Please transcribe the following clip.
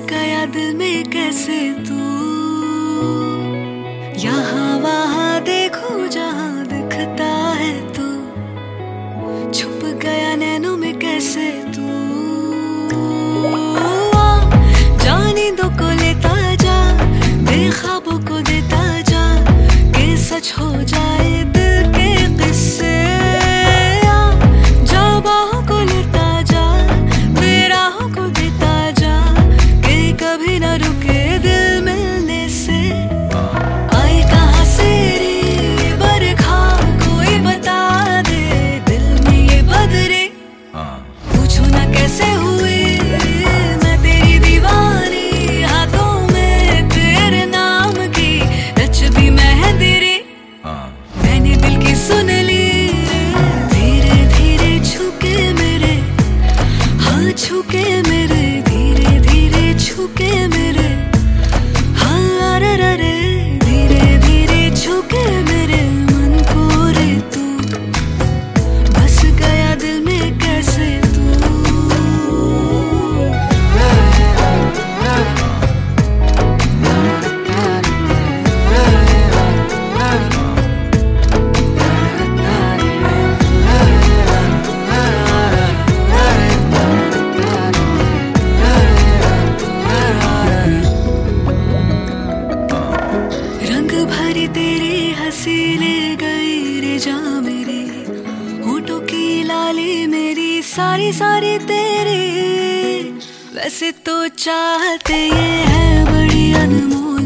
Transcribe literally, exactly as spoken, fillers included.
गया दिल में कैसे तू, यहाँ वहाँ देखूं जहाँ दिखता है तू, छुप गया नैनों में कैसे तू। जानी दो को लेता जा, बेख्वाबों को देता जा, के सच हो जाए दिल के किस्से। जा बाहों को लेता जा, बेराहों को देता जा, के कभी न रुके दिल मिलने से। आई कहाँ से रे बरखा, कोई बता दे दिल में ये बदरे। पूछो ना कैसे हुई मैं तेरी दीवानी, हाथों में तेरे नाम की रच दी मेहंदी रे। मैंने दिल की सुन ली धीरे धीरे छुके मेरे, हाँ छुके मेरे, धीरे धीरे छुके मेरे, हाँ अरे रे धीरे धीरे छुके मेरे मन को रे तू, बस गया दिल में कैसे तू। रंग भरी तेरी हंसी ले गई रे जा मेरी, होठों की लाली मेरी सारी सारी तेरी। वैसे तो चाहते ये है बड़ी अनमोल,